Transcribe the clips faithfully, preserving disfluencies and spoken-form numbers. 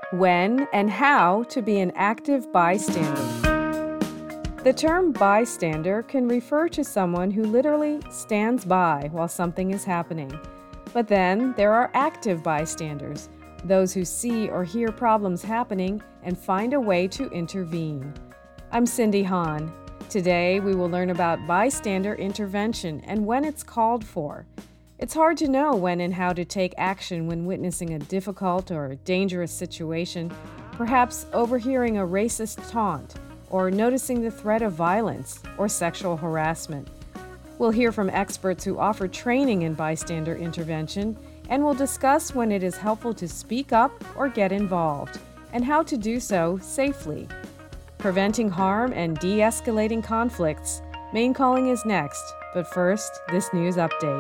When and how to be an active bystander. The term bystander can refer to someone who literally stands by while something is happening. But then there are active bystanders, those who see or hear problems happening and find a way to intervene. I'm Cindy Hahn. Today we will learn about bystander intervention and when it's called for. It's hard to know when and how to take action when witnessing a difficult or dangerous situation, perhaps overhearing a racist taunt, or noticing the threat of violence or sexual harassment. We'll hear from experts who offer training in bystander intervention, and we'll discuss when it is helpful to speak up or get involved, and how to do so safely. Preventing harm and de-escalating conflicts. Maine Calling is next, but first, this news update.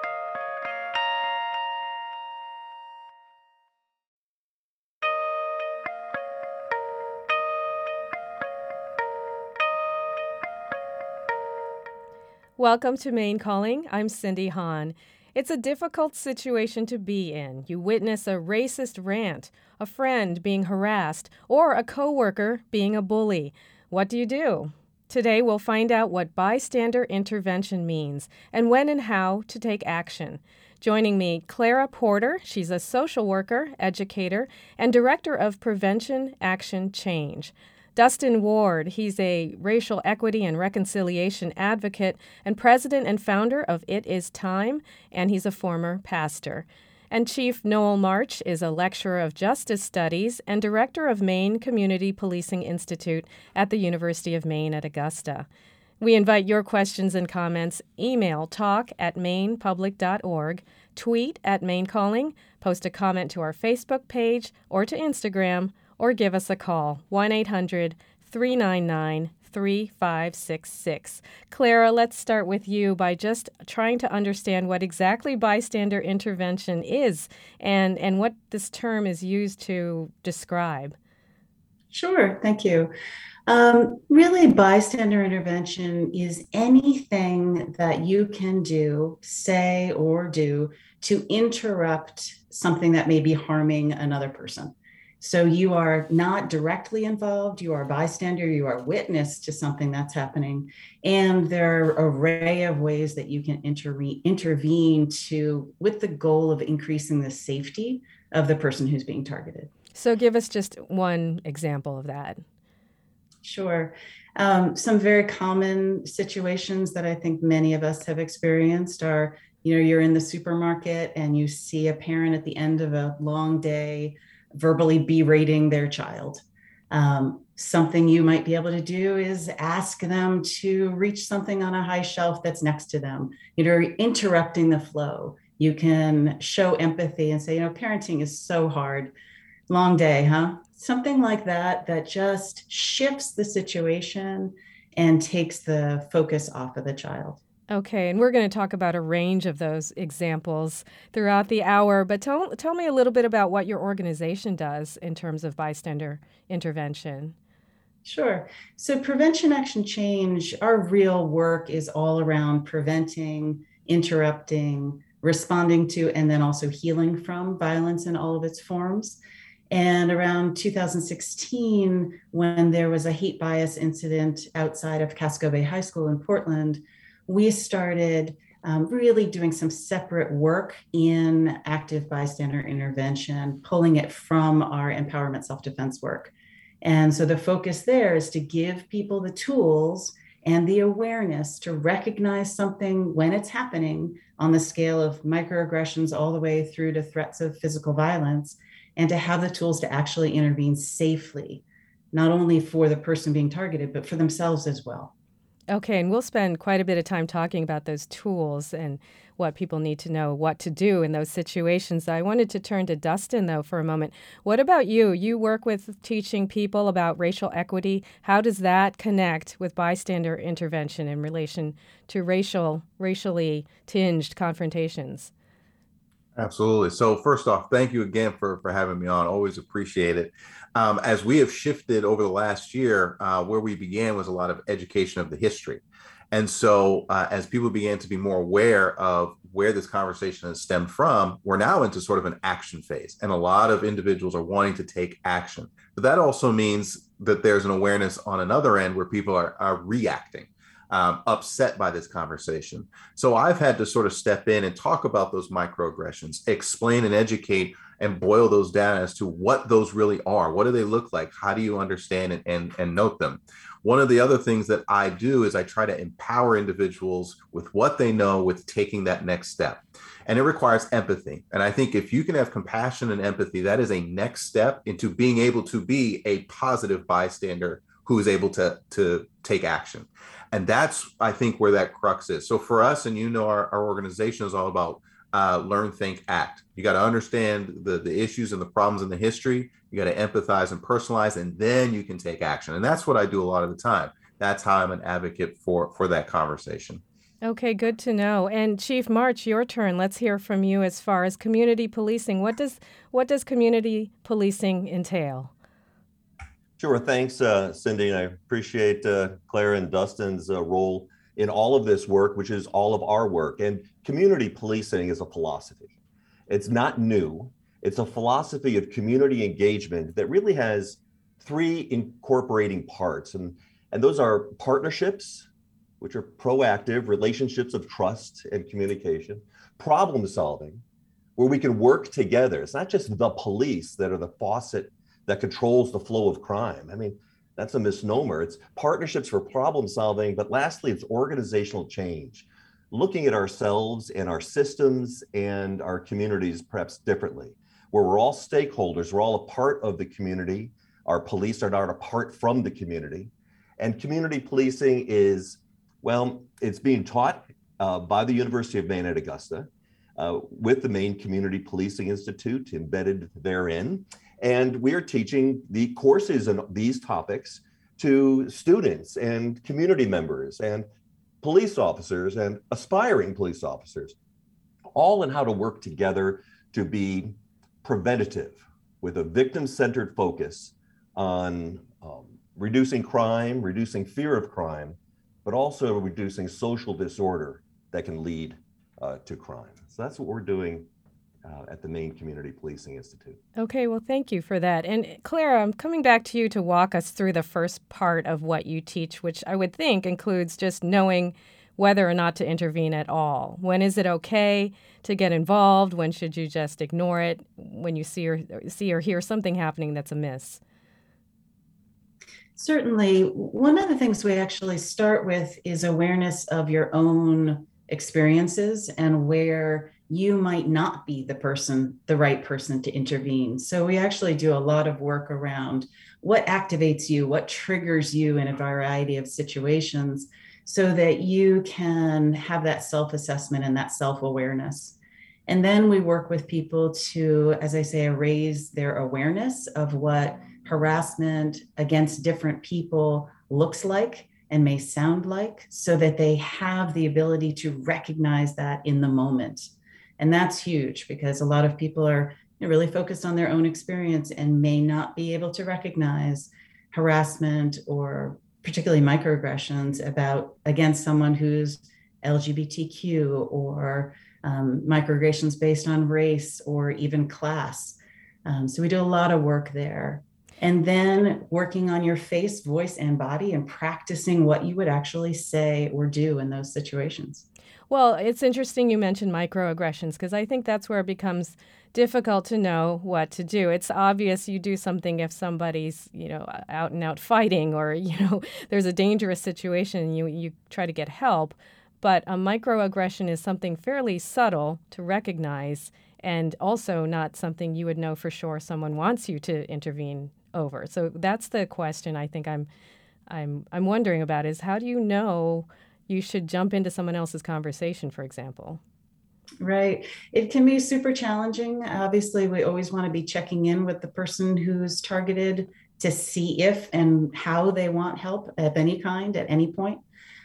Welcome to Maine Calling. I'm Cindy Hahn. It's a difficult situation to be in. You witness a racist rant, a friend being harassed, or a coworker being a bully. What do you do? Today we'll find out what bystander intervention means and when and how to take action. Joining me, Clara Porter. She's a social worker, educator, and director of Prevention Action Change. Dustin Ward, he's a racial equity and reconciliation advocate and president and founder of It Is Time, and he's a former pastor. And Chief Noel March is a lecturer of justice studies and director of Maine Community Policing Institute at the University of Maine at Augusta. We invite your questions and comments. Email talk at maine public dot org, tweet at Maine Calling, post a comment to our Facebook page or to Instagram, or give us a call, one eight hundred three nine nine three five six six. Clara, let's start with you by just trying to understand what exactly bystander intervention is and, and what this term is used to describe. Sure, thank you. Um, really, bystander intervention is anything that you can do, say, or do to interrupt something that may be harming another person. So you are not directly involved, you are a bystander, you are witness to something that's happening. And there are an array of ways that you can intervene, intervene to, with the goal of increasing the safety of the person who's being targeted. So give us just one example of that. Sure. Um, some very common situations that I think many of us have experienced are, you know, you're in the supermarket and you see a parent at the end of a long day verbally berating their child. Um, something you might be able to do is ask them to reach something on a high shelf that's next to them. You know, interrupting the flow. You can show empathy and say, you know, parenting is so hard. Long day, huh? Something like that, that just shifts the situation and takes the focus off of the child. Okay, and we're going to talk about a range of those examples throughout the hour, but tell, tell me a little bit about what your organization does in terms of bystander intervention. Sure. So Prevention Action Change, our real work is all around preventing, interrupting, responding to, and then also healing from violence in all of its forms. And around two thousand sixteen, when there was a hate bias incident outside of Casco Bay High School in Portland, we started um, really doing some separate work in active bystander intervention, pulling it from our empowerment self-defense work. And so the focus there is to give people the tools and the awareness to recognize something when it's happening on the scale of microaggressions all the way through to threats of physical violence, and to have the tools to actually intervene safely, not only for the person being targeted, but for themselves as well. Okay, and we'll spend quite a bit of time talking about those tools and what people need to know what to do in those situations. I wanted to turn to Dustin, though, for a moment. What about you? You work with teaching people about racial equity. How does that connect with bystander intervention in relation to racial, racially tinged confrontations? Absolutely. So first off, thank you again for, for having me on. Always appreciate it. Um, as we have shifted over the last year, uh, where we began was a lot of education of the history. And so, uh, as people began to be more aware of where this conversation has stemmed from, we're now into sort of an action phase. And a lot of individuals are wanting to take action. But that also means that there's an awareness on another end where people are, are reacting, um, upset by this conversation. So I've had to sort of step in and talk about those microaggressions, explain and educate and boil those down as to what those really are. What do they look like? How do you understand and, and, and note them? One of the other things that I do is I try to empower individuals with what they know with taking that next step. And it requires empathy. And I think if you can have compassion and empathy, that is a next step into being able to be a positive bystander who is able to, to take action. And that's, I think, where that crux is. So for us, and you know, our, our organization is all about uh, learn, think, act. You got to understand the, the issues and the problems in the history. You got to empathize and personalize, and then you can take action. And that's what I do a lot of the time. That's how I'm an advocate for, for that conversation. Okay, good to know. And Chief March, your turn. Let's hear from you as far as community policing. What does what does community policing entail? Sure. Thanks, uh, Cindy. I appreciate uh, Claire and Dustin's uh, role in all of this work, which is all of our work. And community policing is a philosophy. It's not new. It's a philosophy of community engagement that really has three incorporating parts. And, and those are partnerships, which are proactive relationships of trust and communication, problem solving, where we can work together. It's not just the police that are the faucet that controls the flow of crime. I mean, that's a misnomer. It's partnerships for problem solving, but lastly, it's organizational change, looking at ourselves and our systems and our communities perhaps differently, where we're all stakeholders, we're all a part of the community. Our police are not apart from the community. And community policing is, well, it's being taught uh, by the University of Maine at Augusta uh, with the Maine Community Policing Institute embedded therein. And we're teaching the courses on these topics to students and community members and police officers and aspiring police officers, all in how to work together to be preventative with a victim-centered focus on um, reducing crime, reducing fear of crime, but also reducing social disorder that can lead uh, to crime. So that's what we're doing Uh, at the Maine Community Policing Institute. Okay, well, thank you for that. And Clara, I'm coming back to you to walk us through the first part of what you teach, which I would think includes just knowing whether or not to intervene at all. When is it okay to get involved? When should you just ignore it when you see or see or hear something happening that's amiss? Certainly. One of the things we actually start with is awareness of your own experiences and where you might not be the person, the right person to intervene. So we actually do a lot of work around what activates you, what triggers you in a variety of situations so that you can have that self-assessment and that self-awareness. And then we work with people to, as I say, raise their awareness of what harassment against different people looks like and may sound like, so that they have the ability to recognize that in the moment. And that's huge because a lot of people are really focused on their own experience and may not be able to recognize harassment or particularly microaggressions about against someone who's L G B T Q or um, microaggressions based on race or even class. Um, so we do a lot of work there. And then working on your face, voice, and body and practicing what you would actually say or do in those situations. Well, it's interesting you mentioned microaggressions because I think that's where it becomes difficult to know what to do. It's obvious you do something if somebody's, you know, out and out fighting or, you know, there's a dangerous situation and you, you try to get help. But a microaggression is something fairly subtle to recognize and also not something you would know for sure someone wants you to intervene over. So that's the question I think I'm I'm I'm wondering about is how do you know you should jump into someone else's conversation, for example? Right. It can be super challenging. Obviously, we always want to be checking in with the person who's targeted to see if and how they want help of any kind at any point.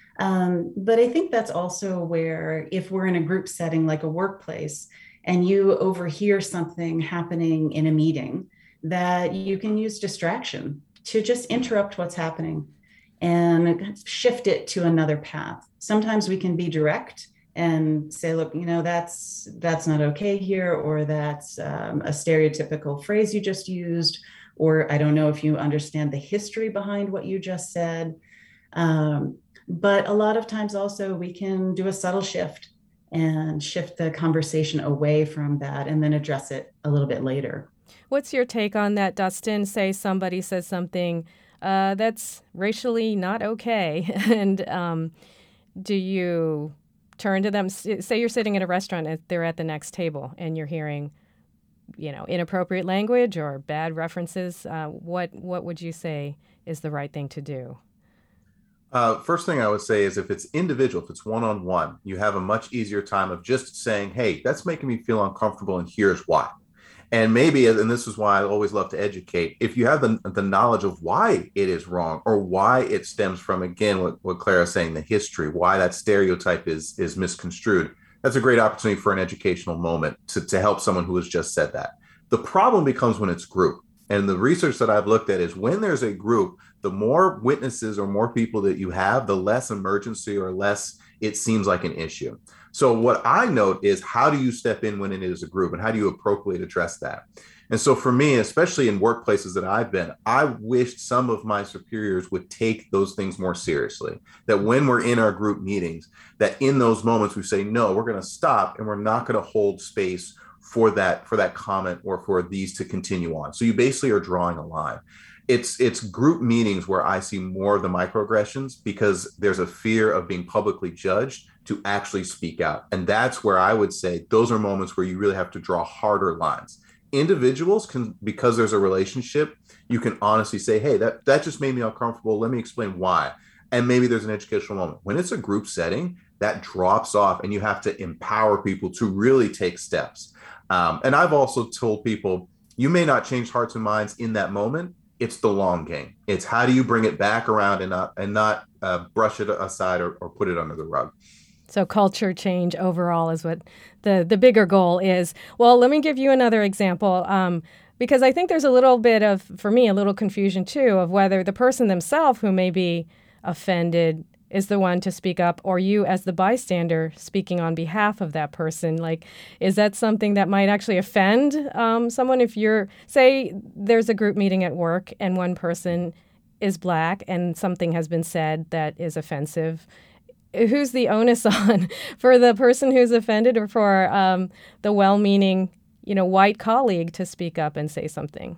Um, but I think that's also where if we're in a group setting like a workplace and you overhear something happening in a meeting, that you can use distraction to just interrupt what's happening and shift it to another path. Sometimes we can be direct and say, look, you know, that's that's not okay here, or that's um, a stereotypical phrase you just used, or I don't know if you understand the history behind what you just said. Um, but a lot of times also we can do a subtle shift and shift the conversation away from that and then address it a little bit later. What's your take on that, Dustin? Say somebody says something uh, that's racially not okay, and um, do you turn to them? Say you're sitting at a restaurant and they're at the next table and you're hearing, you know, inappropriate language or bad references. Uh, what what would you say is the right thing to do? Uh, first thing I would say is if it's individual, if it's one-on-one, you have a much easier time of just saying, hey, that's making me feel uncomfortable and here's why. And maybe, and this is why I always love to educate, if you have the, the knowledge of why it is wrong or why it stems from, again, what, what Clara is saying, the history, why that stereotype is, is misconstrued, that's a great opportunity for an educational moment to, to help someone who has just said that. The problem becomes when it's group. And the research that I've looked at is when there's a group, the more witnesses or more people that you have, the less emergency or less it seems like an issue. So what I note is how do you step in when it is a group and how do you appropriately address that? And so for me, especially in workplaces that I've been, I wished some of my superiors would take those things more seriously, that when we're in our group meetings, that in those moments we say, no, we're going to stop and we're not going to hold space for that, for that comment or for these to continue on. So you basically are drawing a line. It's it's group meetings where I see more of the microaggressions because there's a fear of being publicly judged to actually speak out. And that's where I would say those are moments where you really have to draw harder lines. Individuals can, because there's a relationship, you can honestly say, hey, that, that just made me uncomfortable. Let me explain why. And maybe there's an educational moment. When it's a group setting, that drops off and you have to empower people to really take steps. Um, and I've also told people, you may not change hearts and minds in that moment. It's the long game. It's how do you bring it back around and not and not uh, brush it aside or, or put it under the rug. So culture change overall is what the, the bigger goal is. Well, let me give you another example, um, because I think there's a little bit of, for me, a little confusion too of whether the person themselves who may be offended is the one to speak up, or you as the bystander speaking on behalf of that person. Like, is that something that might actually offend um, someone? If you're, say there's a group meeting at work and one person is Black and something has been said that is offensive, who's the onus on? For the person who's offended or for um, the well-meaning, you know, white colleague to speak up and say something?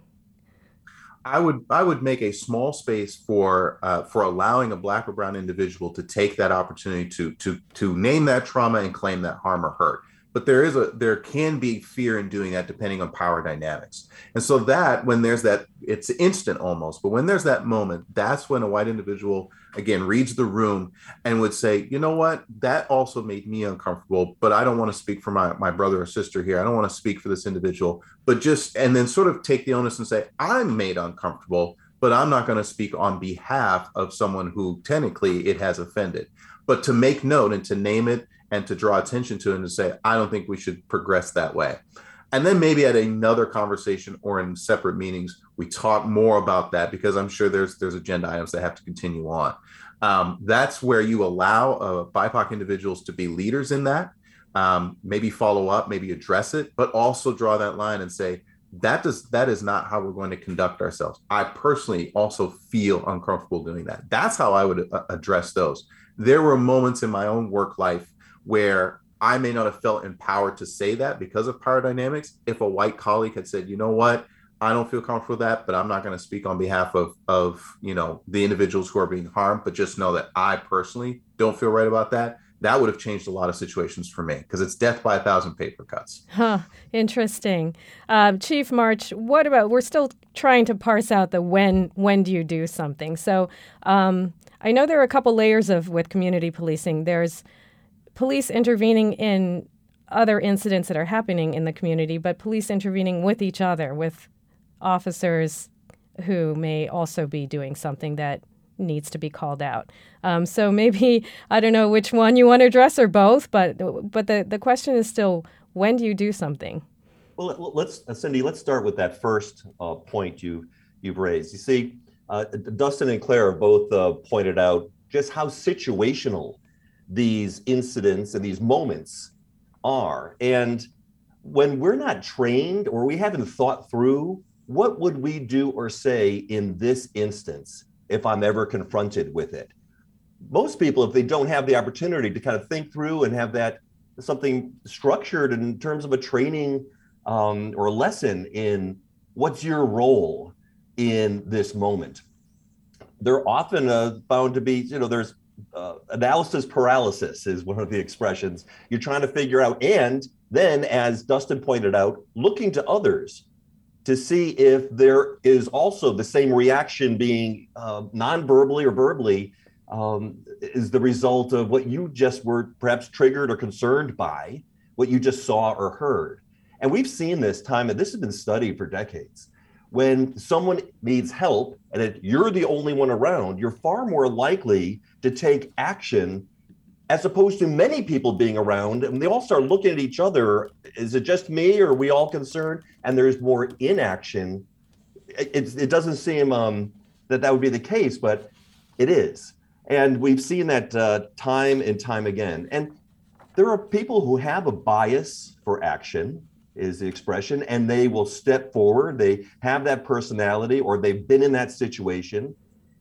I would I would make a small space for uh, for allowing a Black or brown individual to take that opportunity to to to name that trauma and claim that harm or hurt. But there is a there can be fear in doing that depending on power dynamics. And so that when there's that, it's instant almost, but when there's that moment, that's when a white individual, again, reads the room and would say, you know what, that also made me uncomfortable, but I don't want to speak for my, my brother or sister here. I don't want to speak for this individual, but just, and then sort of take the onus and say, I'm made uncomfortable, but I'm not going to speak on behalf of someone who technically it has offended. But to make note and to name it and to draw attention to it and to say, I don't think we should progress that way. And then maybe at another conversation or in separate meetings, we talk more about that because I'm sure there's there's agenda items that have to continue on. Um, that's where you allow uh, B I P O C individuals to be leaders in that, um, maybe follow up, maybe address it, but also draw that line and say, that does that is not how we're going to conduct ourselves. I personally also feel uncomfortable doing that. That's how I would uh, address those. There were moments in my own work life where I may not have felt empowered to say that because of power dynamics. If a white colleague had said, you know what, I don't feel comfortable with that, but I'm not going to speak on behalf of, of, you know, the individuals who are being harmed, but just know that I personally don't feel right about that. That would have changed a lot of situations for me because it's death by a thousand paper cuts. Huh. Interesting. Um, Chief March, what about, we're still trying to parse out the when, when do you do something? So um, I know there are a couple layers of with community policing. There's police intervening in other incidents that are happening in the community, but police intervening with each other, with officers who may also be doing something that needs to be called out. Um, so maybe, I don't know which one you want to address or both, but but the, the question is still, when do you do something? Well, let's, Cindy, let's start with that first uh, point you, you've raised. You see, Uh, Dustin and Claire have both uh, pointed out just how situational these incidents and these moments are. And when we're not trained or we haven't thought through, what would we do or say in this instance if I'm ever confronted with it? Most people, if they don't have the opportunity to kind of think through and have that something structured in terms of a training um, or a lesson in what's your role in this moment, they're often uh, found to be, you know, there's uh, analysis paralysis is one of the expressions. You're trying to figure out, and then, as Dustin pointed out, looking to others to see if there is also the same reaction being uh, non-verbally or verbally um, is the result of what you just were perhaps triggered or concerned by, what you just saw or heard. And we've seen this time, and this has been studied for decades. When someone needs help and it, you're the only one around, you're far more likely to take action as opposed to many people being around and they all start looking at each other. Is it just me or are we all concerned? And there's more inaction. It, it doesn't seem um, that that would be the case, but it is. And we've seen that uh, time and time again. And there are people who have a bias for action, is the expression, and they will step forward. They have that personality or they've been in that situation.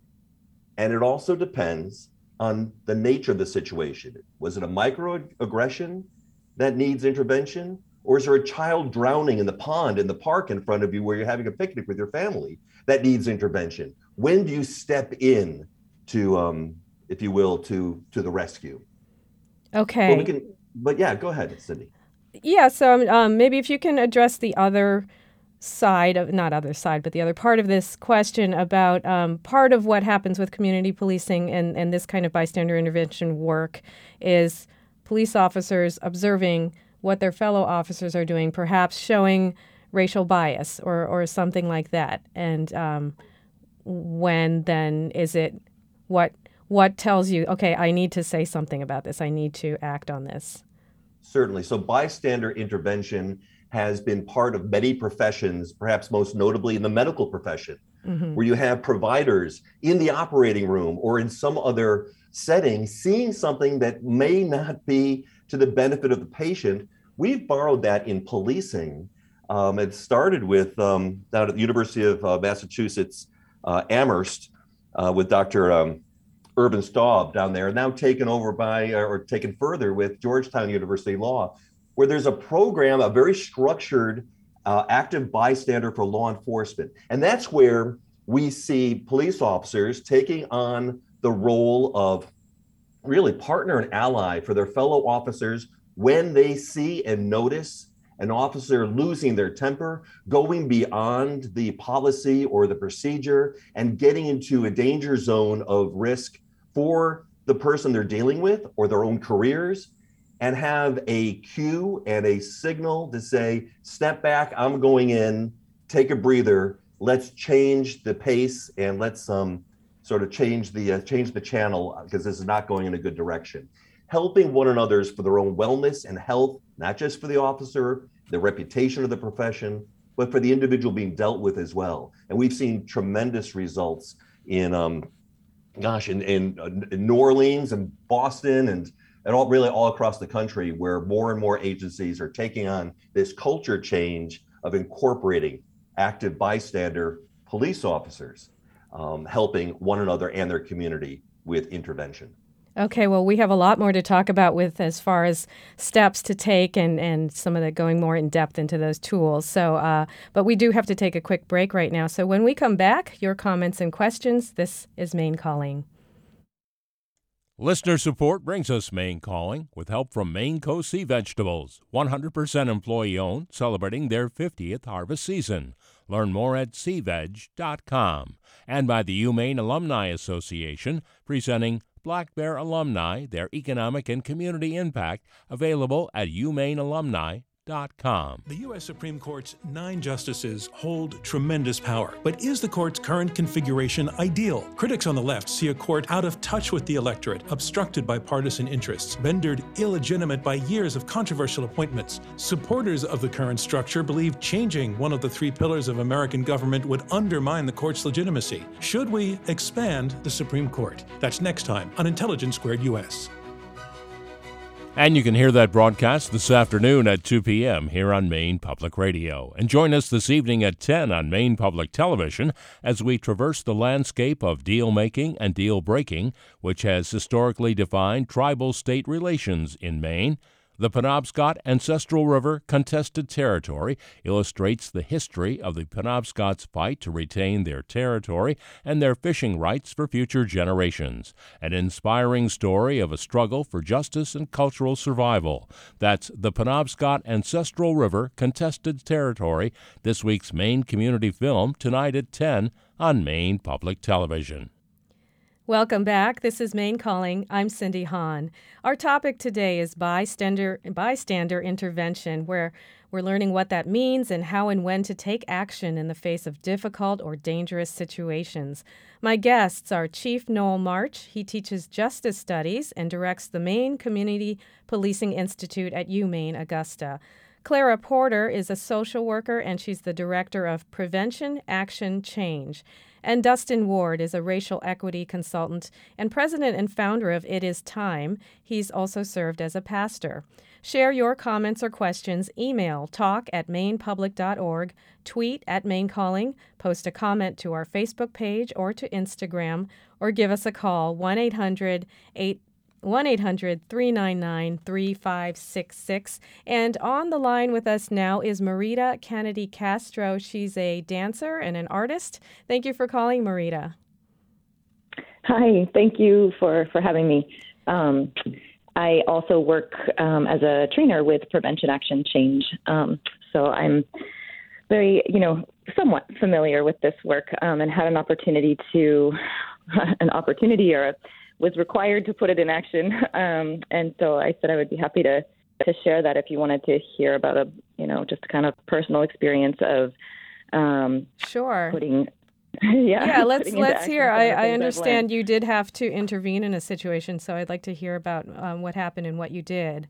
And it also depends on the nature of the situation. Was it a microaggression that needs intervention? Or is there a child drowning in the pond in the park in front of you where you're having a picnic with your family that needs intervention? When do you step in to, um, if you will, to, to the rescue? Okay. Well, we can, but yeah, go ahead, Cindy. Yeah, so um, maybe if you can address the other side of, not other side, but the other part of this question about um, part of what happens with community policing and, and this kind of bystander intervention work is police officers observing what their fellow officers are doing, perhaps showing racial bias or, or something like that. And um, when then is it what what tells you, okay, I need to say something about this, I need to act on this? Certainly. So bystander intervention has been part of many professions, perhaps most notably in the medical profession, mm-hmm. where you have providers in the operating room or in some other setting seeing something that may not be to the benefit of the patient. We've borrowed that in policing. Um, it started with um, down at the University of uh, Massachusetts, uh, Amherst, uh, with Doctor Um, Urban Staub down there, now taken over by, or taken further with Georgetown University Law, where there's a program, a very structured uh, active bystander for law enforcement. And that's where we see police officers taking on the role of really partner and ally for their fellow officers when they see and notice an officer losing their temper, going beyond the policy or the procedure and getting into a danger zone of risk for the person they're dealing with or their own careers, and have a cue and a signal to say, step back, I'm going in, take a breather, let's change the pace and let's um, sort of change the uh, change the channel because this is not going in a good direction. Helping one another's for their own wellness and health, not just for the officer, the reputation of the profession, but for the individual being dealt with as well. And we've seen tremendous results in um, gosh, in, in, in New Orleans and Boston and, and all really all across the country, where more and more agencies are taking on this culture change of incorporating active bystander police officers, um, helping one another and their community with intervention. Okay, well, we have a lot more to talk about with as far as steps to take and, and some of the going more in depth into those tools. So, uh, but we do have to take a quick break right now. So when we come back, your comments and questions. This is Maine Calling. Listener support brings us Maine Calling with help from Maine Coast Sea Vegetables, one hundred percent employee-owned, celebrating their fiftieth harvest season. Learn more at sea veg dot com. And by the UMaine Alumni Association, presenting Black Bear Alumni, their economic and community impact, available at u maine alumni dot com. The U S Supreme Court's nine justices hold tremendous power. But is the court's current configuration ideal? Critics on the left see a court out of touch with the electorate, obstructed by partisan interests, rendered illegitimate by years of controversial appointments. Supporters of the current structure believe changing one of the three pillars of American government would undermine the court's legitimacy. Should we expand the Supreme Court? That's next time on Intelligence Squared U S. And you can hear that broadcast this afternoon at two p.m. here on Maine Public Radio. And join us this evening at ten on Maine Public Television as we traverse the landscape of deal-making and deal-breaking, which has historically defined tribal-state relations in Maine. The Penobscot Ancestral River Contested Territory illustrates the history of the Penobscot's fight to retain their territory and their fishing rights for future generations. An inspiring story of a struggle for justice and cultural survival. That's the Penobscot Ancestral River Contested Territory, this week's Maine Community Film, tonight at ten on Maine Public Television. Welcome back. This is Maine Calling. I'm Cindy Hahn. Our topic today is bystander, bystander intervention, where we're learning what that means and how and when to take action in the face of difficult or dangerous situations. My guests are Chief Noel March. He teaches justice studies and directs the Maine Community Policing Institute at UMaine Augusta. Clara Porter is a social worker, and she's the director of Prevention Action Change. And Dustin Ward is a racial equity consultant and president and founder of It Is Time. He's also served as a pastor. Share your comments or questions. Email talk at mainepublic dot org, tweet at Maine Calling, post a comment to our Facebook page or to Instagram, or give us a call, one eight hundred three nine nine three five six six. And on the line with us now is Marita Kennedy Castro. She's a dancer and an artist. Thank you for calling, Marita. Hi, thank you for, for having me. Um, I also work um, as a trainer with Prevention Action Change. Um, so I'm very, you know, somewhat familiar with this work um, and had an opportunity to, an opportunity or a was required to put it in action. Um, and so I said I would be happy to, to share that if you wanted to hear about a, you know, just kind of personal experience of um, sure. putting, yeah. Yeah, let's let's hear. I, I understand you did have to intervene in a situation, so I'd like to hear about um, what happened and what you did.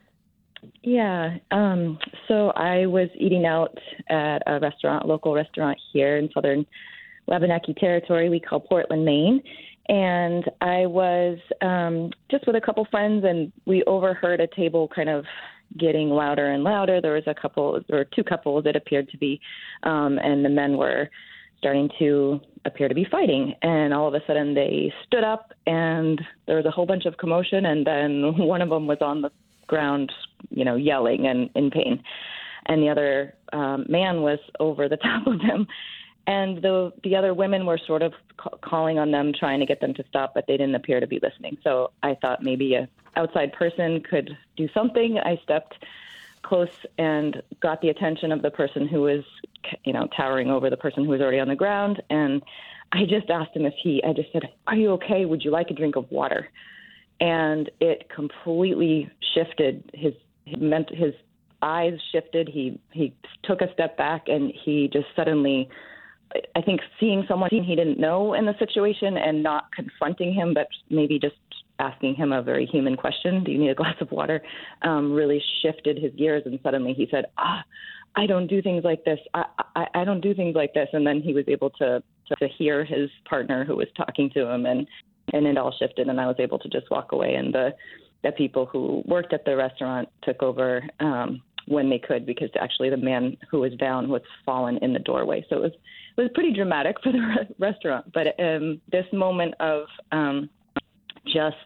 Yeah. Um, so I was eating out at a restaurant, local restaurant here in southern Wabanaki Territory we call Portland, Maine. And I was um, just with a couple friends, and we overheard a table kind of getting louder and louder. There was a couple, or two couples it appeared to be, um, and the men were starting to appear to be fighting. And all of a sudden they stood up, and there was a whole bunch of commotion, and then one of them was on the ground, you know, yelling and in pain. And the other um, man was over the top of them. And the the other women were sort of ca- calling on them, trying to get them to stop, but they didn't appear to be listening. So I thought maybe an outside person could do something. I stepped close and got the attention of the person who was, you know, towering over the person who was already on the ground. And I just asked him if he, I just said, "Are you okay? Would you like a drink of water?" And it completely shifted. His, his meant his eyes shifted. He he took a step back, and he just suddenly, I think, seeing someone he didn't know in the situation and not confronting him, but maybe just asking him a very human question, "Do you need a glass of water?" um, really shifted his gears. And suddenly he said, ah, I don't do things like this. I, I, I don't do things like this. And then he was able to, to, to hear his partner who was talking to him, and, and it all shifted. And I was able to just walk away. And the, the people who worked at the restaurant took over um, when they could, because actually the man who was down was fallen in the doorway. So it was it was pretty dramatic for the re- restaurant. But um, this moment of um, just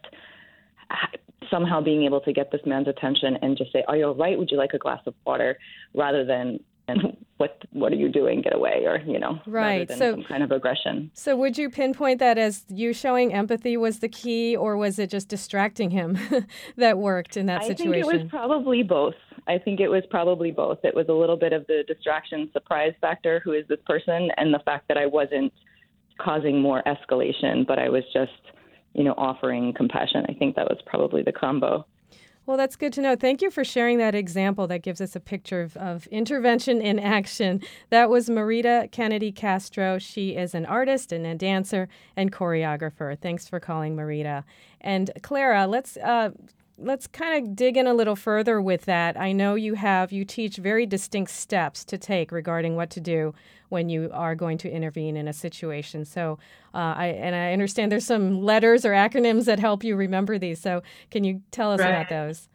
somehow being able to get this man's attention and just say, "Are you all right? Would you like a glass of water?" rather than, what what are you doing? Get away, or, you know, right. rather than so, some kind of aggression. So would you pinpoint that as you showing empathy was the key, or was it just distracting him that worked in that I situation? think it was probably both. I think it was probably both. It was a little bit of the distraction, surprise factor, who is this person, and the fact that I wasn't causing more escalation, but I was just, you know, offering compassion. I think that was probably the combo. Well, that's good to know. Thank you for sharing that example. That gives us a picture of, of intervention in action. That was Marita Kennedy Castro. She is an artist and a dancer and choreographer. Thanks for calling, Marita. And Clara, let's uh, let's kind of dig in a little further with that. I know you have you teach very distinct steps to take regarding what to do when you are going to intervene in a situation. So, uh, I and I understand there's some letters or acronyms that help you remember these. So, can you tell us Right. about those?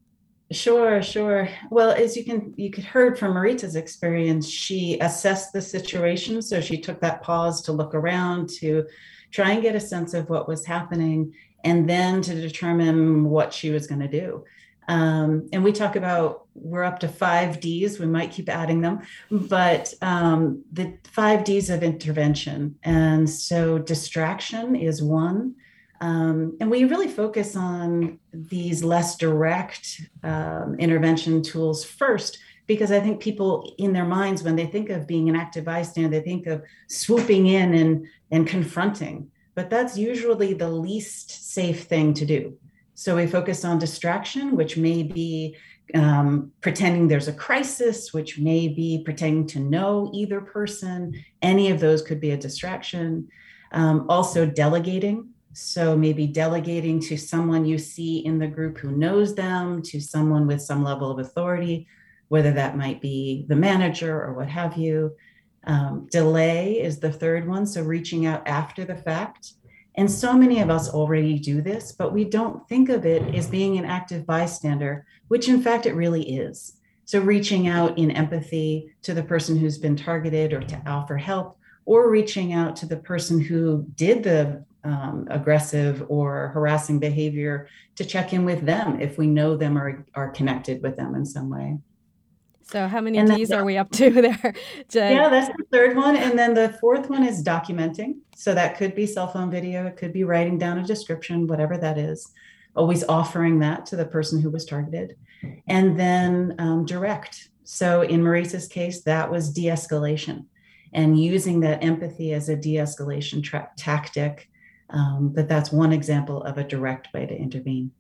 Sure, sure. Well, as you can you could heard from Marita's experience, she assessed the situation. So she took that pause to look around, to try and get a sense of what was happening, and then to determine what she was going to do. Um, and we talk about we're up to five Ds. We might keep adding them, but um, the five Ds of intervention. And so distraction is one. Um, and we really focus on these less direct um, intervention tools first, because I think people in their minds, when they think of being an active bystander, they think of swooping in and, and confronting. But that's usually the least safe thing to do. So we focus on distraction, which may be um, pretending there's a crisis, which may be pretending to know either person. Any of those could be a distraction. Um, also delegating. So maybe delegating to someone you see in the group who knows them, to someone with some level of authority, whether that might be the manager or what have you. Um, delay is the third one. So reaching out after the fact. And so many of us already do this, but we don't think of it as being an active bystander, which in fact it really is. So reaching out in empathy to the person who's been targeted or to offer help, or reaching out to the person who did the um, aggressive or harassing behavior to check in with them if we know them or are connected with them in some way. So how many And then Ds the- are we up to there? Jay? Yeah, that's the third one. And then the fourth one is documenting. So that could be cell phone video, it could be writing down a description, whatever that is, always offering that to the person who was targeted. And then um, direct. So in Marita's case, that was de-escalation and using that empathy as a de-escalation tra- tactic. Um, but that's one example of a direct way to intervene.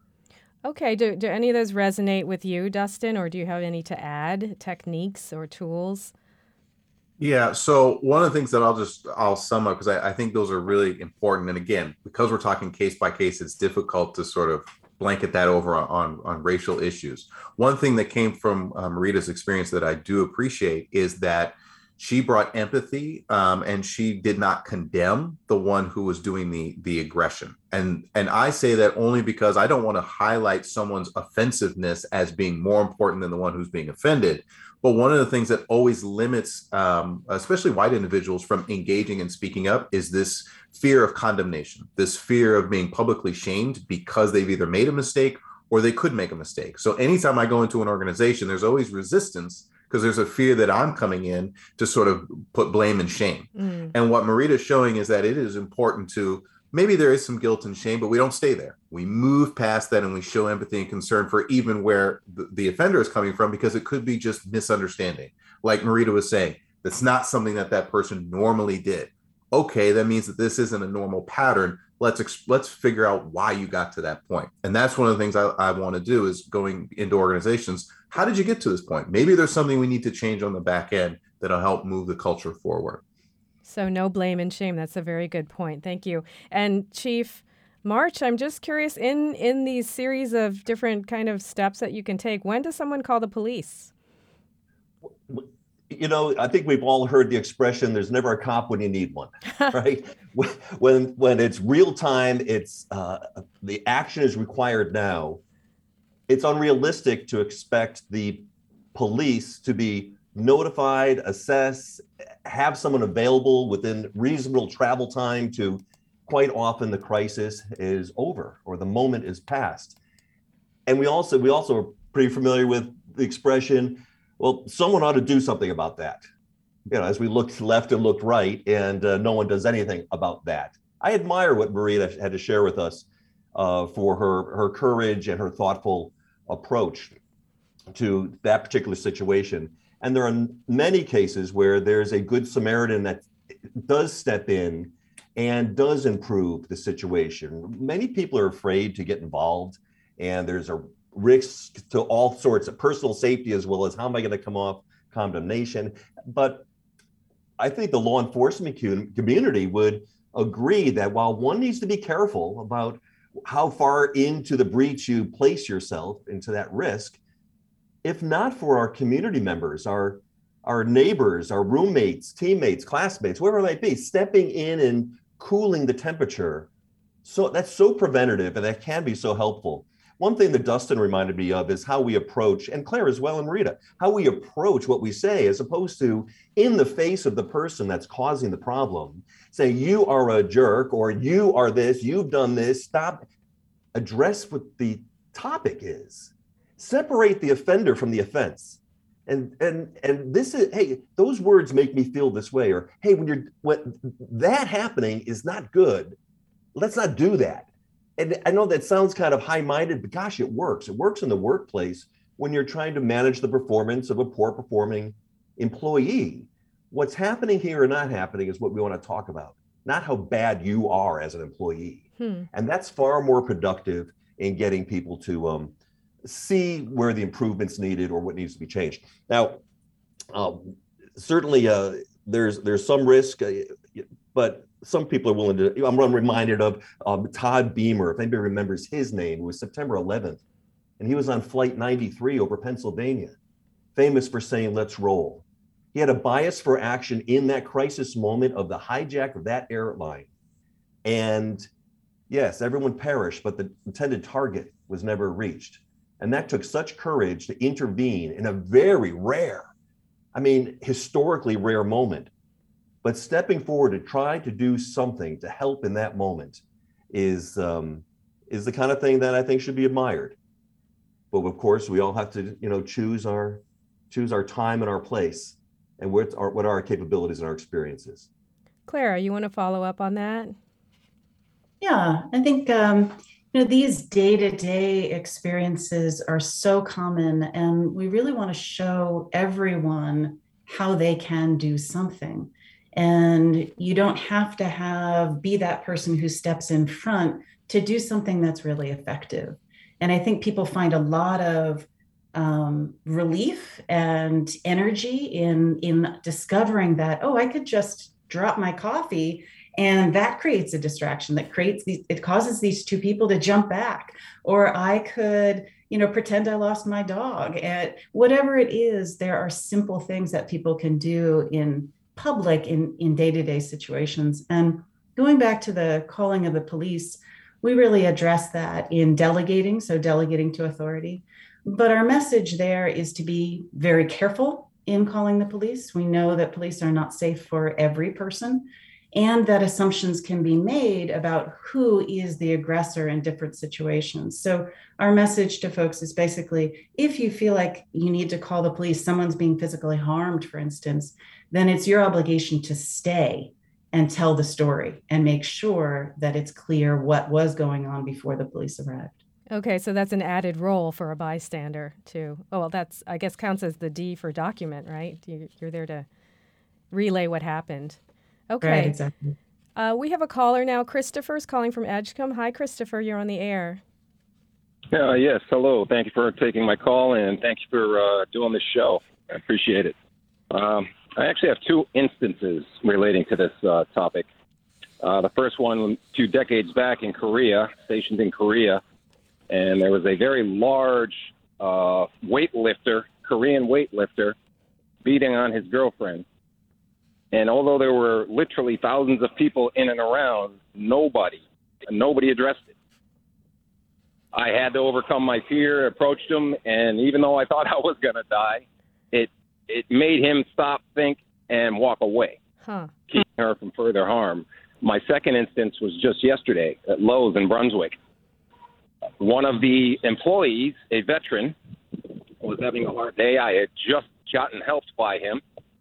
Okay, do, do any of those resonate with you, Dustin, or do you have any to add, techniques or tools? Yeah. So one of the things that I'll just I'll sum up, because I, I think those are really important. And again, because we're talking case by case, it's difficult to sort of blanket that over on, on, on racial issues. One thing that came from uh, Marita's experience that I do appreciate is that she brought empathy um, and she did not condemn the one who was doing the the aggression. And, and I say that only because I don't want to highlight someone's offensiveness as being more important than the one who's being offended. But one of the things that always limits, um, especially white individuals, from engaging and speaking up is this fear of condemnation, this fear of being publicly shamed because they've either made a mistake or they could make a mistake. So anytime I go into an organization, there's always resistance because there's a fear that I'm coming in to sort of put blame and shame. Mm. And what Marita's showing is that it is important to, maybe there is some guilt and shame, but we don't stay there. We move past that and we show empathy and concern for even where the, the offender is coming from, because it could be just misunderstanding. Like Marita was saying, that's not something that that person normally did. Okay, that means that this isn't a normal pattern. Let's ex- let's figure out why you got to that point. And that's one of the things I, I want to do is going into organizations. How did you get to this point? Maybe there's something we need to change on the back end that'll help move the culture forward. So no blame and shame. That's a very good point. Thank you. And Chief March, I'm just curious, in, in these series of different kind of steps that you can take, when does someone call the police? You know, I think we've all heard the expression, there's never a cop when you need one, right? when when it's real time, it's uh, the action is required now. It's unrealistic to expect the police to be notified, assess, have someone available within reasonable travel time to, quite often the crisis is over or the moment is past. And we also we also are pretty familiar with the expression, well, someone ought to do something about that. You know, as we looked left and looked right, and uh, no one does anything about that. I admire what Marita had to share with us uh, for her her courage and her thoughtful approach to that particular situation. And there are many cases where there's a good Samaritan that does step in and does improve the situation. Many people are afraid to get involved, and there's a risks to all sorts of personal safety, as well as how am I going to come off condemnation. But I think the law enforcement community would agree that while one needs to be careful about how far into the breach you place yourself into that risk, if not for our community members, our our neighbors, our roommates, teammates, classmates, whoever it might be, stepping in and cooling the temperature, so that's so preventative, and that can be so helpful. One thing that Dustin reminded me of is how we approach, and Claire as well, and Rita, how we approach what we say, as opposed to in the face of the person that's causing the problem, say, you are a jerk, or you are this, you've done this, stop. Address what the topic is. Separate the offender from the offense. And and and this is, hey, those words make me feel this way, or hey, when you're when that happening is not good, let's not do that. And I know that sounds kind of high-minded, but gosh, it works. It works in the workplace when you're trying to manage the performance of a poor performing employee. What's happening here or not happening is what we want to talk about, not how bad you are as an employee. Hmm. And that's far more productive in getting people to um, see where the improvements needed or what needs to be changed. Now, um, certainly uh, there's there's some risk, uh, but some people are willing to. I'm reminded of um, Todd Beamer, if anybody remembers his name. It was September eleventh, and he was on flight ninety-three over Pennsylvania, famous for saying, "Let's roll." He had a bias for action in that crisis moment of the hijack of that airline. And yes, everyone perished, but the intended target was never reached. And that took such courage to intervene in a very rare, I mean, historically rare moment. But stepping forward to try to do something to help in that moment is um, is the kind of thing that I think should be admired. But of course, we all have to, you know, choose our choose our time and our place, and what are what are our capabilities and our experiences. Clara, you want to follow up on that? Yeah, I think um, you know, these day-to-day experiences are so common, and we really want to show everyone how they can do something. And you don't have to have be that person who steps in front to do something that's really effective. And I think people find a lot of um, relief and energy in in discovering that, oh, I could just drop my coffee, and that creates a distraction that creates these, it causes these two people to jump back. Or I could, you know, pretend I lost my dog. And whatever it is, there are simple things that people can do in public, in, in day-to-day situations. And going back to the calling of the police, we really address that in delegating, so delegating to authority. But our message there is to be very careful in calling the police. We know that police are not safe for every person, and that assumptions can be made about who is the aggressor in different situations. So our message to folks is basically, if you feel like you need to call the police, someone's being physically harmed, for instance, then it's your obligation to stay and tell the story and make sure that it's clear what was going on before the police arrived. Okay, so that's an added role for a bystander too. Oh, well, that's, I guess, counts as the D for document, right? You're there to relay what happened. Okay. Right, exactly. Uh, we have a caller now. Christopher's calling from Edgecombe. Hi, Christopher. You're on the air. Uh, yes. Hello. Thank you for taking my call, and thank you for uh, doing this show. I appreciate it. Um, I actually have two instances relating to this uh, topic. Uh, the first one, two decades back in Korea, stationed in Korea, and there was a very large uh, weightlifter, Korean weightlifter, beating on his girlfriend. And although there were literally thousands of people in and around, nobody, nobody addressed it. I had to overcome my fear, approached him, and even though I thought I was going to die, it it made him stop, think, and walk away, huh. keeping her from further harm. My second instance was just yesterday at Lowe's in Brunswick. One of the employees, a veteran, was having a hard day. I had just gotten helped by him.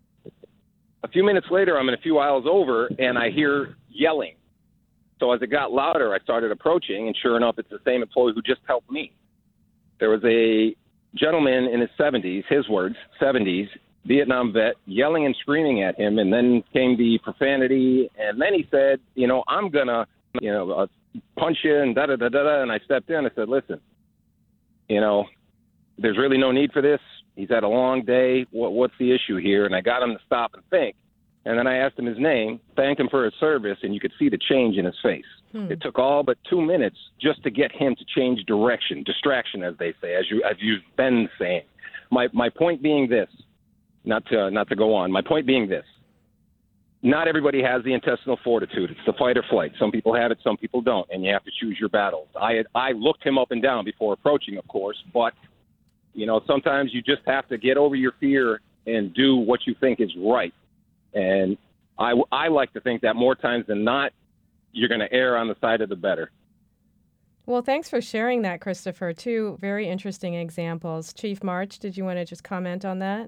A few minutes later, I'm in a few aisles over, and I hear yelling. So as it got louder, I started approaching, and sure enough, it's the same employee who just helped me. There was a gentleman in his seventies, his words, seventies, Vietnam vet, yelling and screaming at him, and then came the profanity, and then he said, you know, I'm going to, you know, uh, punch you, and da-da-da-da-da, and I stepped in. I said, listen, you know, there's really no need for this. He's had a long day. What, what's the issue here? And I got him to stop and think. And then I asked him his name, thanked him for his service, and you could see the change in his face. Hmm. It took all but two minutes just to get him to change direction, distraction, as they say, as you as you've been saying. My my point being this, not to not to go on. My point being this: not everybody has the intestinal fortitude. It's the fight or flight. Some people have it, some people don't, and you have to choose your battles. I had, I looked him up and down before approaching, of course, but you know sometimes you just have to get over your fear and do what you think is right. And I, I like to think that more times than not, you're going to err on the side of the better. Well, thanks for sharing that, Christopher. Two very interesting examples. Chief March, did you want to just comment on that?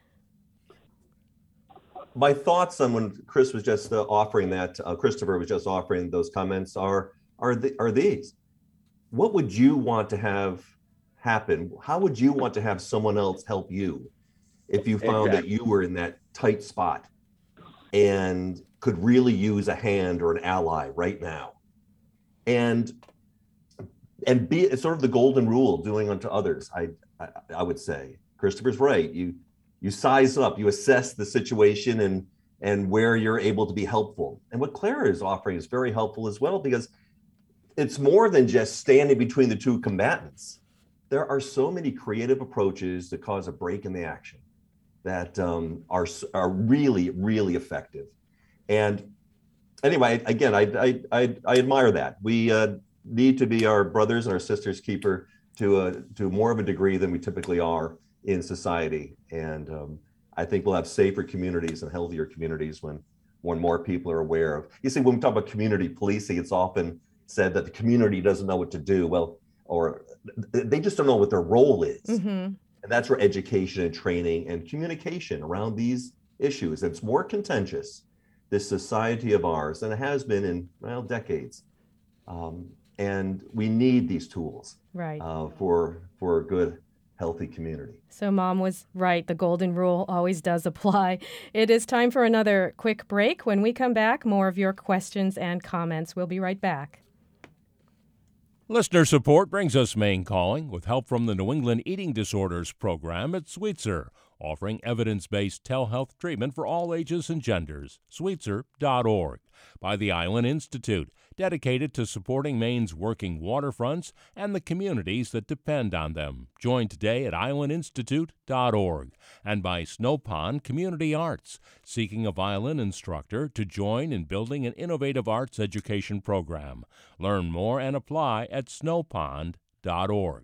My thoughts on when Chris was just uh, offering that, uh, Christopher was just offering those comments are are the, are these. What would you want to have happen? How would you want to have someone else help you if you found exactly. that you were in that tight spot and could really use a hand or an ally right now? And and be it's sort of the golden rule, doing unto others. I, I I would say Christopher's right. You you size up, you assess the situation and and where you're able to be helpful. And what Clara is offering is very helpful as well, because it's more than just standing between the two combatants. There are so many creative approaches to cause a break in the action that um, are are really, really effective. And anyway, again, I I I, I admire that. We uh, need to be our brothers and our sisters' keeper to a to more of a degree than we typically are in society. And um, I think we'll have safer communities and healthier communities when when more people are aware of. You see, when we talk about community policing, it's often said that the community doesn't know what to do. Well, or they just don't know what their role is. Mm-hmm. And that's where education and training and communication around these issues, it's more contentious, this society of ours, than it has been in, well, decades. Um, and we need these tools right. uh, for, for a good, healthy community. So Mom was right. The golden rule always does apply. It is time for another quick break. When we come back, more of your questions and comments. We'll be right back. Listener support brings us Maine Calling, with help from the New England Eating Disorders Program at Sweetser, offering evidence-based telehealth treatment for all ages and genders. Sweetser dot org. By the Island Institute, dedicated to supporting Maine's working waterfronts and the communities that depend on them. Join today at island institute dot org. And by Snow Pond Community Arts, seeking a violin instructor to join in building an innovative arts education program. Learn more and apply at snow pond dot org.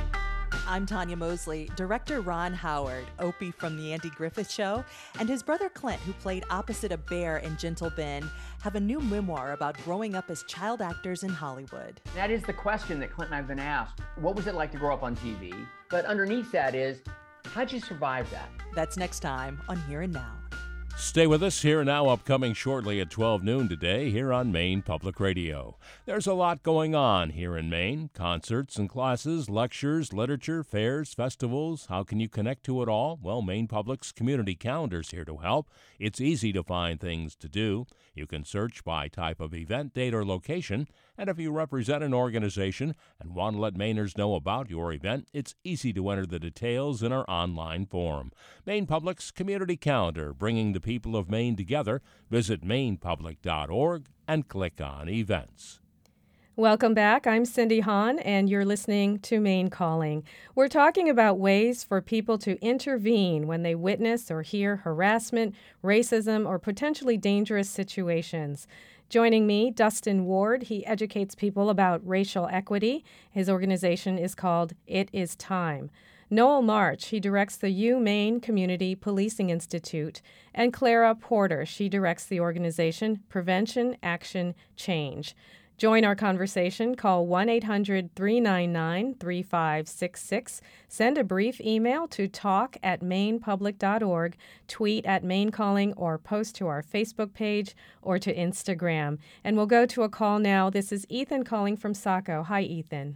I'm Tanya Mosley. Director Ron Howard, Opie from The Andy Griffith Show, and his brother Clint, who played opposite a bear in Gentle Ben, have a new memoir about growing up as child actors in Hollywood. That is the question that Clint and I have been asked. What was it like to grow up on T V? But underneath that is, how'd you survive that? That's next time on Here and Now. Stay with us. Here and Now, upcoming shortly at twelve noon today here on Maine Public Radio. There's a lot going on here in Maine. Concerts and classes, lectures, literature, fairs, festivals. How can you connect to it all? Well, Maine Public's community calendar's here to help. It's easy to find things to do. You can search by type of event, date, or location. And if you represent an organization and want to let Mainers know about your event, it's easy to enter the details in our online form. Maine Public's community calendar, bringing the people of Maine together. Visit maine public dot org and click on events. Welcome back. I'm Cindy Hahn, and you're listening to Maine Calling. We're talking about ways for people to intervene when they witness or hear harassment, racism, or potentially dangerous situations. Joining me, Dustin Ward. He educates people about racial equity. His organization is called It Is Time. Noel March, he directs the UMaine Community Policing Institute. And Clara Porter, she directs the organization Prevention Action Change. Join our conversation. Call one eight hundred three nine nine three five six six. Send a brief email to talk at maine public dot org, tweet at Maine Calling, or post to our Facebook page or to Instagram. And we'll go to a call now. This is Ethan calling from Saco. Hi, Ethan.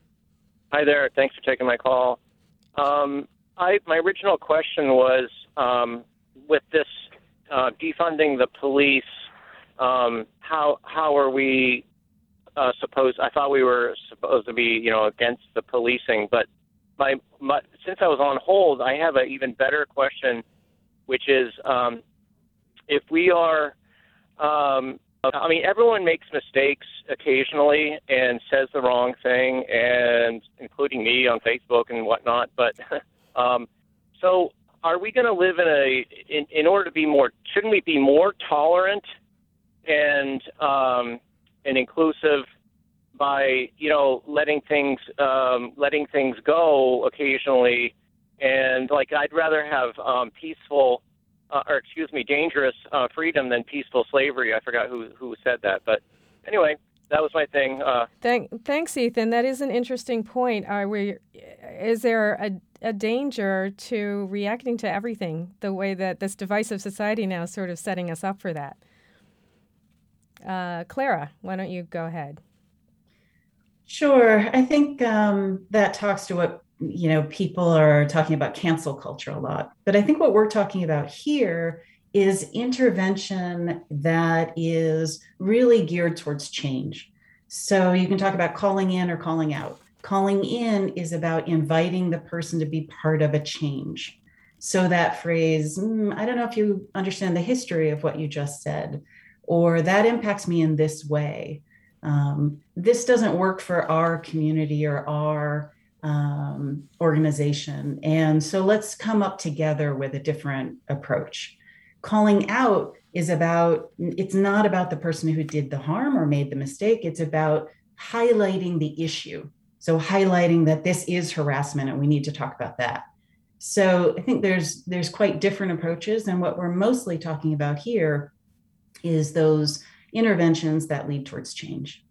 Hi there. Thanks for taking my call. Um, I my original question was, um, with this uh, defunding the police, um, how how are we Uh, suppose I thought we were supposed to be, you know, against the policing, but my, my since I was on hold, I have an even better question, which is um, if we are, um, I mean, everyone makes mistakes occasionally and says the wrong thing, and including me on Facebook and whatnot. But um, so, are we going to live in a in, in order to be more? Shouldn't we be more tolerant and um, and inclusive by, you know, letting things um, letting things go occasionally? And like, I'd rather have um, peaceful. Uh, or excuse me, dangerous uh, freedom than peaceful slavery. I forgot who who said that, but anyway, that was my thing. Uh, Thank, thanks, Ethan. That is an interesting point. Are we? Is there a, a danger to reacting to everything the way that this divisive society now is sort of setting us up for that? Uh, Clara, why don't you go ahead? Sure. I think um, that talks to what, you know, people are talking about cancel culture a lot. But I think what we're talking about here is intervention that is really geared towards change. So you can talk about calling in or calling out. Calling in is about inviting the person to be part of a change. So that phrase, mm, I don't know if you understand the history of what you just said, or that impacts me in this way. Um, this doesn't work for our community or our um, organization. And so let's come up together with a different approach. Calling out is about, it's not about the person who did the harm or made the mistake. It's about highlighting the issue. So highlighting that this is harassment and we need to talk about that. So I think there's there's quite different approaches. And what we're mostly talking about here is those interventions that lead towards change.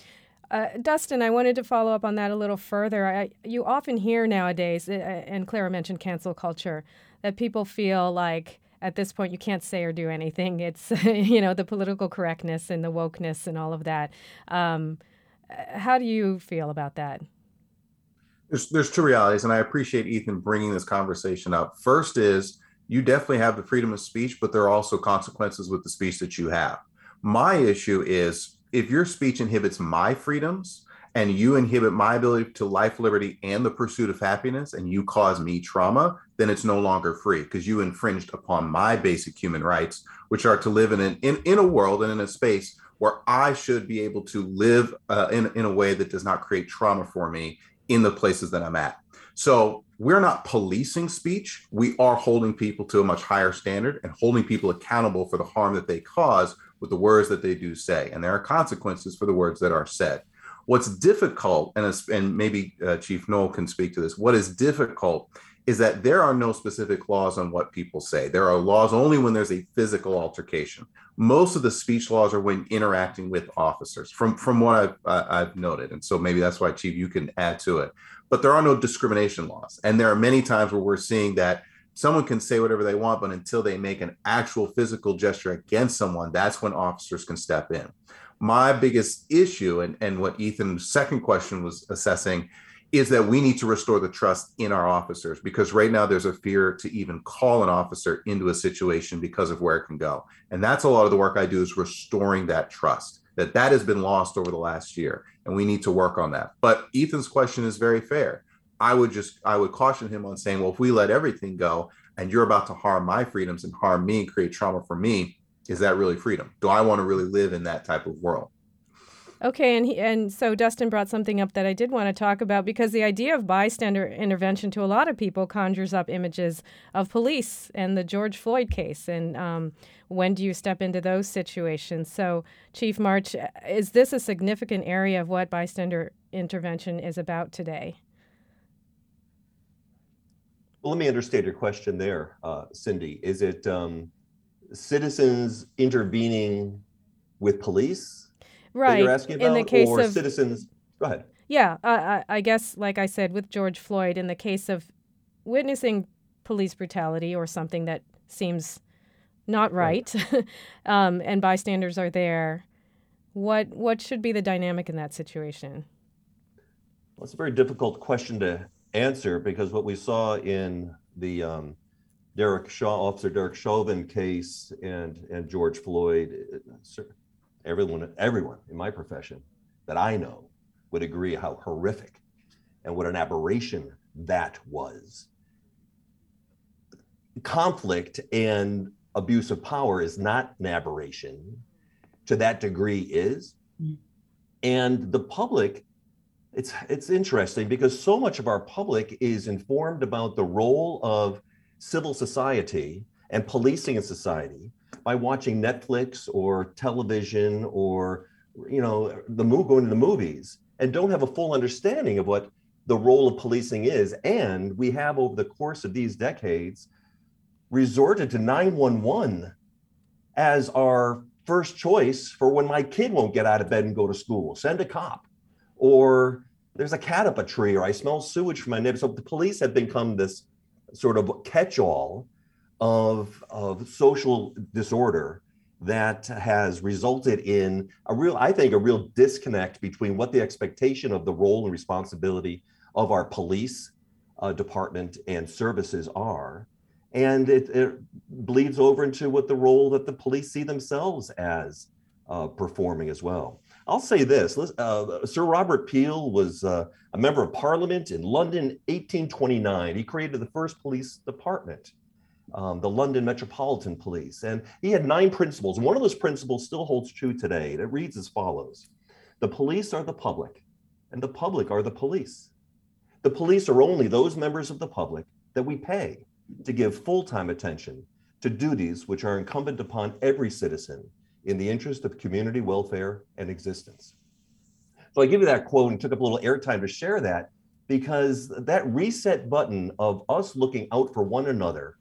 Uh, Dustin, I wanted to follow up on that a little further. I, you often hear nowadays, uh, and Clara mentioned cancel culture, that people feel like at this point you can't say or do anything. It's, you know, the political correctness and the wokeness and all of that. Um, how do you feel about that? There's, there's two realities, and I appreciate Ethan bringing this conversation up. First is you definitely have the freedom of speech, but there are also consequences with the speech that you have. My issue is if your speech inhibits my freedoms and you inhibit my ability to life, liberty, and the pursuit of happiness, and you cause me trauma, then it's no longer free because you infringed upon my basic human rights, which are to live in, an, in, in a world and in a space where I should be able to live uh, in, in a way that does not create trauma for me in the places that I'm at. So we're not policing speech. We are holding people to a much higher standard and holding people accountable for the harm that they cause with the words that they do say. And there are consequences for the words that are said. What's difficult, and, and maybe uh, Chief Noel can speak to this, what is difficult is that there are no specific laws on what people say. There are laws only when there's a physical altercation. Most of the speech laws are when interacting with officers, from, from what I've, uh, I've noted. And so maybe that's why, Chief, you can add to it. But there are no discrimination laws. And there are many times where we're seeing that someone can say whatever they want, but until they make an actual physical gesture against someone, that's when officers can step in. My biggest issue, and, and what Ethan's second question was assessing, is that we need to restore the trust in our officers, because right now there's a fear to even call an officer into a situation because of where it can go. And that's a lot of the work I do, is restoring that trust, that that has been lost over the last year. And we need to work on that. But Ethan's question is very fair. I would just, I would caution him on saying, well, if we let everything go and you're about to harm my freedoms and harm me and create trauma for me, is that really freedom? Do I want to really live in that type of world? Okay, and he, and so Dustin brought something up that I did want to talk about, because the idea of bystander intervention to a lot of people conjures up images of police and the George Floyd case. And um, when do you step into those situations? So, Chief March, is this a significant area of what bystander intervention is about today? Well, let me understand your question there, uh, Cindy. Is it um, citizens intervening with police? Right. That you're asking about, in the case or of citizens? Go ahead. Yeah, I, I guess, like I said, with George Floyd, in the case of witnessing police brutality or something that seems not right, right. um, and bystanders are there, what what should be the dynamic in that situation? Well, it's a very difficult question to answer, because what we saw in the um, Derek Shaw, Officer Derek Chauvin case and and George Floyd, everyone everyone in my profession that I know would agree how horrific and what an aberration that was. Conflict and abuse of power is not an aberration. To that degree is. And the public, it's it's interesting because so much of our public is informed about the role of civil society and policing in society by watching Netflix or television or, you know, the move going to the movies, and don't have a full understanding of what the role of policing is. And we have, over the course of these decades, resorted to nine one one as our first choice for when my kid won't get out of bed and go to school. Send a cop. Or there's a cat up a tree, or I smell sewage from my neighbor. So the police have become this sort of catch-all of, of social disorder that has resulted in a real, I think, a real disconnect between what the expectation of the role and responsibility of our police uh, department and services are. And it, it bleeds over into what the role that the police see themselves as uh, performing as well. I'll say this, uh, Sir Robert Peel was uh, a member of Parliament in London, eighteen twenty-nine. He created the first police department, um, the London Metropolitan Police. And he had nine principles. One of those principles still holds true today. And it reads as follows: the police are the public, and the public are the police. The police are only those members of the public that we pay to give full-time attention to duties which are incumbent upon every citizen in the interest of community welfare and existence. So I give you that quote and took up a little airtime to share that, because that reset button of us looking out for one another,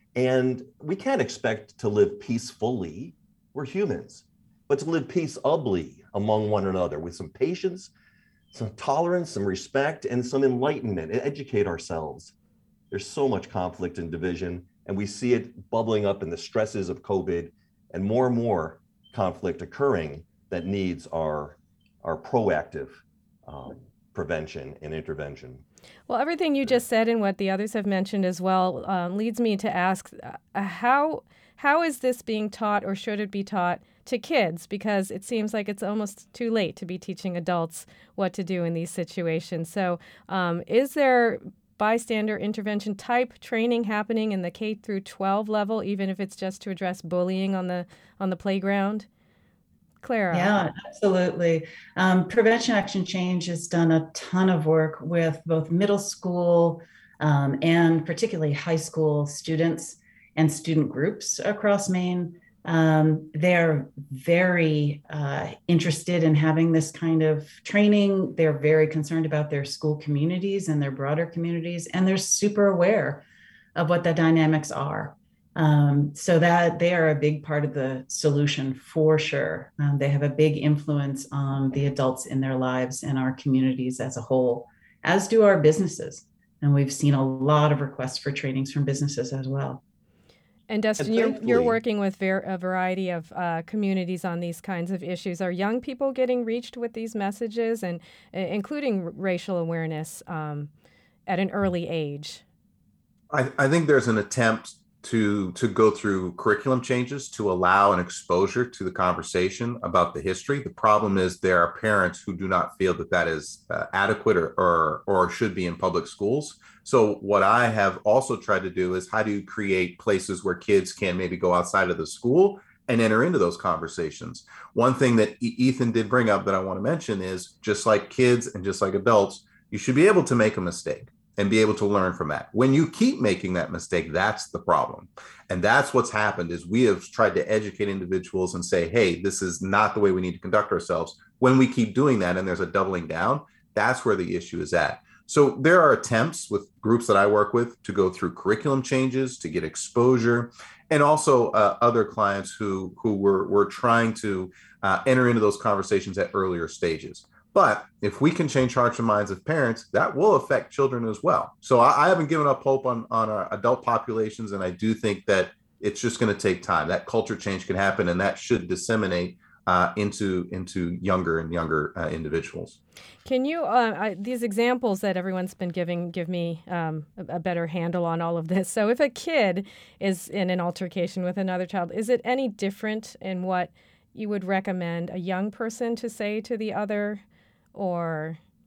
and we can't expect to live peacefully, we're humans, but to live peaceably among one another with some patience, some tolerance, some respect, and some enlightenment, and educate ourselves. There's so much conflict and division, and we see it bubbling up in the stresses of COVID, and more and more conflict occurring that needs our, our proactive um, prevention and intervention. Well, everything you just said and what the others have mentioned as well um, leads me to ask, uh, how how is this being taught, or should it be taught to kids? Because it seems like it's almost too late to be teaching adults what to do in these situations. So um, is there bystander intervention type training happening in the K through twelve level, even if it's just to address bullying on the on the playground? Clara. Yeah, absolutely. Um, Prevention Action Change has done a ton of work with both middle school um, and particularly high school students and student groups across Maine. Um, they're very uh, interested in having this kind of training. They're very concerned about their school communities and their broader communities, and they're super aware of what the dynamics are. Um, so that they are a big part of the solution for sure. Um, they have a big influence on the adults in their lives and our communities as a whole, as do our businesses. And we've seen a lot of requests for trainings from businesses as well. And Dustin, and you're, you're working with ver- a variety of uh, communities on these kinds of issues. Are young people getting reached with these messages, and uh, including r- racial awareness um, at an early age? I, I think there's an attempt to to go through curriculum changes to allow an exposure to the conversation about the history. The problem is there are parents who do not feel that that is uh, adequate or, or or should be in public schools. So what I have also tried to do is, how do you create places where kids can maybe go outside of the school and enter into those conversations? One thing that Ethan did bring up that I want to mention is, just like kids and just like adults, you should be able to make a mistake and be able to learn from that. When you keep making that mistake, that's the problem. And that's what's happened, is we have tried to educate individuals and say, hey, this is not the way we need to conduct ourselves. When we keep doing that and there's a doubling down, that's where the issue is at. So there are attempts with groups that I work with to go through curriculum changes, to get exposure, and also uh, other clients who, who were, were trying to uh, enter into those conversations at earlier stages. But if we can change hearts and minds of parents, that will affect children as well. So I, I haven't given up hope on, on our adult populations, and I do think that it's just going to take time. That culture change can happen, and that should disseminate uh, into into younger and younger uh, individuals. Can you, uh, I, these examples that everyone's been giving, give me um, a, a better handle on all of this. So if a kid is in an altercation with another child, is it any different in what you would recommend a young person to say to the other? Or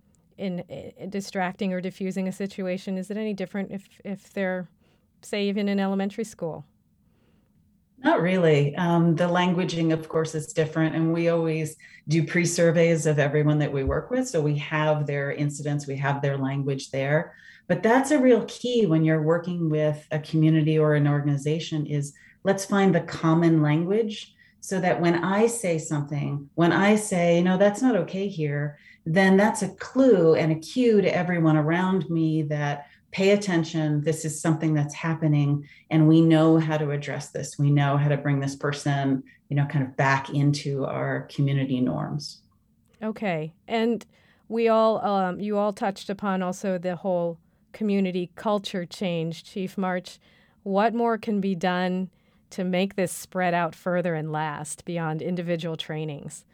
in, in distracting or diffusing a situation? Is it any different if, if they're, say, even in elementary school? Not really. Um, the languaging, of course, is different. And we always do pre-surveys of everyone that we work with. So we have their incidents, we have their language there. But that's a real key when you're working with a community or an organization is let's find the common language so that when I say something, when I say, no, that's not okay here, then that's a clue and a cue to everyone around me that pay attention, this is something that's happening, and we know how to address this. We know how to bring this person, you know, kind of back into our community norms. Okay. And we all, um, you all touched upon also the whole community culture change. Chief March, what more can be done to make this spread out further and last beyond individual trainings?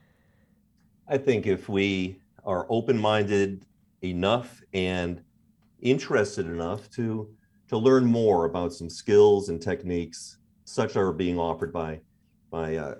I think if we are open-minded enough and interested enough to to learn more about some skills and techniques such are being offered by by uh,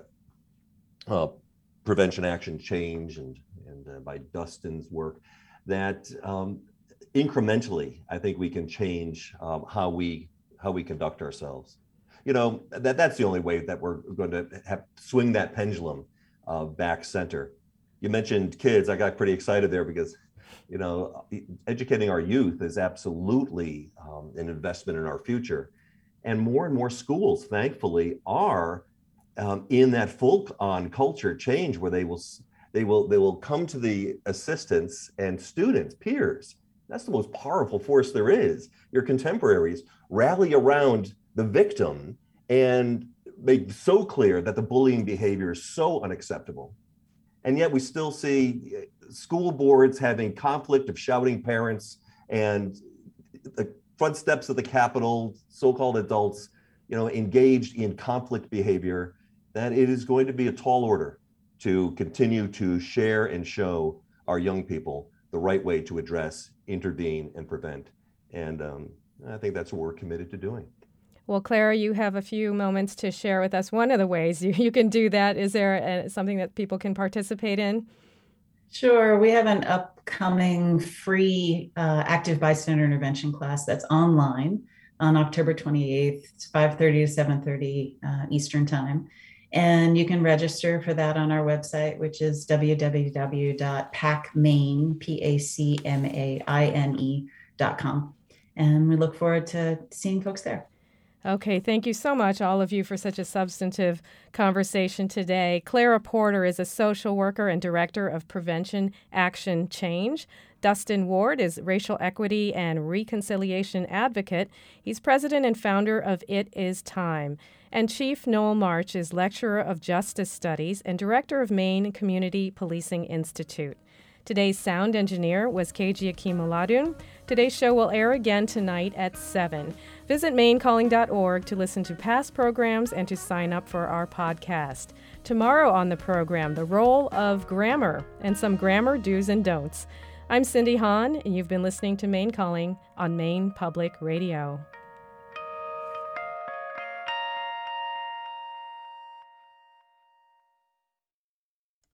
uh, Prevention Action Change and and uh, by Dustin's work, that um, incrementally I think we can change um, how we how we conduct ourselves. You know, that that's the only way that we're going to have swing that pendulum uh, back center. You mentioned kids. I got pretty excited there because, you know, educating our youth is absolutely um, an investment in our future. And more and more schools, thankfully, are um, in that full-on culture change where they will they will they will come to the assistants and students, peers. That's the most powerful force there is. Your contemporaries rally around the victim and make so clear that the bullying behavior is so unacceptable. And yet we still see school boards having conflict of shouting parents and the front steps of the Capitol, so-called adults, you know, engaged in conflict behavior, that it is going to be a tall order to continue to share and show our young people the right way to address, intervene, and prevent. And um, I think that's what we're committed to doing. Well, Clara, you have a few moments to share with us. One of the ways you, you can do that, is there a, something that people can participate in? Sure. We have an upcoming free uh, active bystander intervention class that's online on October twenty-eighth. It's five thirty to seven thirty uh, Eastern time. And you can register for that on our website, which is w w w dot pacmaine, P A C M A I N E dot com. And we look forward to seeing folks there. Okay, thank you so much, all of you, for such a substantive conversation today. Clara Porter is a social worker and director of Prevention Action Change. Dustin Ward is racial equity and reconciliation advocate. He's president and founder of It Is Time. And Chief Noel March is lecturer of justice studies and director of Maine Community Policing Institute. Today's sound engineer was K G Akim-Oladun. Today's show will air again tonight at seven. Visit maine calling dot org to listen to past programs and to sign up for our podcast. Tomorrow on the program, the role of grammar and some grammar do's and don'ts. I'm Cindy Hahn, and you've been listening to Maine Calling on Maine Public Radio.